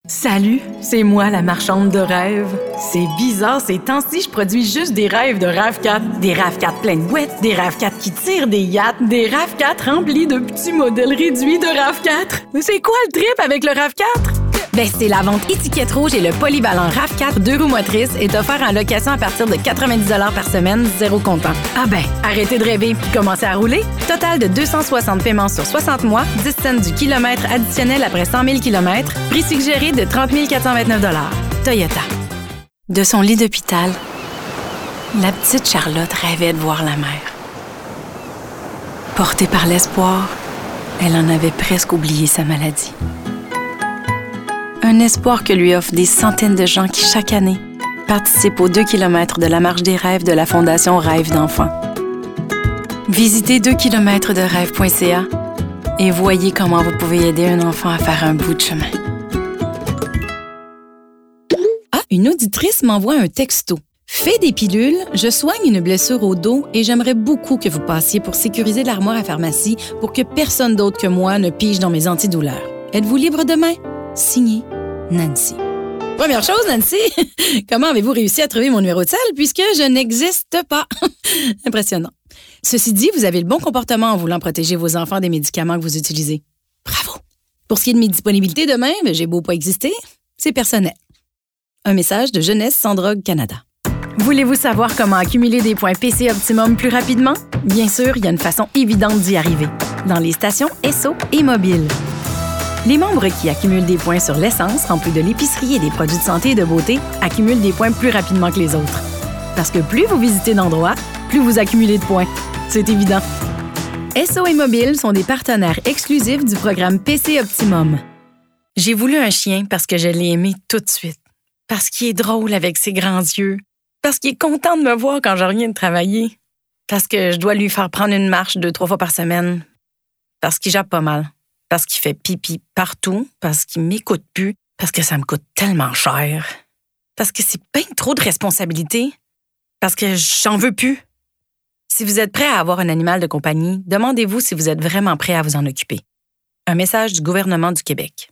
Salut, c'est moi la marchande de rêves. C'est bizarre, ces temps-ci, je produis juste des rêves de RAV4. Des RAV4 pleins de boîtes, des RAV4 qui tirent des yachts, des RAV4 remplis de petits modèles réduits de RAV4. Mais c'est quoi le trip avec le RAV4? Ben, c'est la vente étiquette rouge et le polyvalent RAV4 2 roues motrices est offert en location à partir de 90 $ par semaine, zéro comptant. Ah ben, arrêtez de rêver puis commencez à rouler. Total de 260 paiements sur 60 mois, 10 cents du kilomètre additionnel après 100 000 km, prix suggéré de 30 429 $ Toyota. De son lit d'hôpital, la petite Charlotte rêvait de voir la mer. Portée par l'espoir, elle en avait presque oublié sa maladie. Un espoir que lui offrent des centaines de gens qui, chaque année, participent aux 2 km de la marche des rêves de la Fondation Rêve d'enfants. Visitez 2km-de-rêve.ca et voyez comment vous pouvez aider un enfant à faire un bout de chemin. Ah, une auditrice m'envoie un texto. Fais des pilules, je soigne une blessure au dos et j'aimerais beaucoup que vous passiez pour sécuriser l'armoire à pharmacie pour que personne d'autre que moi ne pige dans mes antidouleurs. Êtes-vous libre demain? Signé Nancy. Première chose, Nancy, comment avez-vous réussi à trouver mon numéro de sel puisque je n'existe pas? Impressionnant. Ceci dit, vous avez le bon comportement en voulant protéger vos enfants des médicaments que vous utilisez. Bravo! Pour ce qui est de mes disponibilités demain, j'ai beau pas exister, c'est personnel. Un message de Jeunesse sans drogue Canada. Voulez-vous savoir comment accumuler des points PC Optimum plus rapidement? Bien sûr, il y a une façon évidente d'y arriver. Dans les stations Esso et Mobile. Les membres qui accumulent des points sur l'essence, en plus de l'épicerie et des produits de santé et de beauté, accumulent des points plus rapidement que les autres. Parce que plus vous visitez d'endroits, plus vous accumulez de points. C'est évident. Esso et Mobile sont des partenaires exclusifs du programme PC Optimum. J'ai voulu un chien parce que je l'ai aimé tout de suite. Parce qu'il est drôle avec ses grands yeux. Parce qu'il est content de me voir quand je reviens de travailler. Parce que je dois lui faire prendre une marche 2-3 fois par semaine. Parce qu'il jappe pas mal. Parce qu'il fait pipi partout, parce qu'il m'écoute plus, parce que ça me coûte tellement cher, parce que c'est bien trop de responsabilités, parce que j'en veux plus. Si vous êtes prêt à avoir un animal de compagnie, demandez-vous si vous êtes vraiment prêt à vous en occuper. Un message du gouvernement du Québec.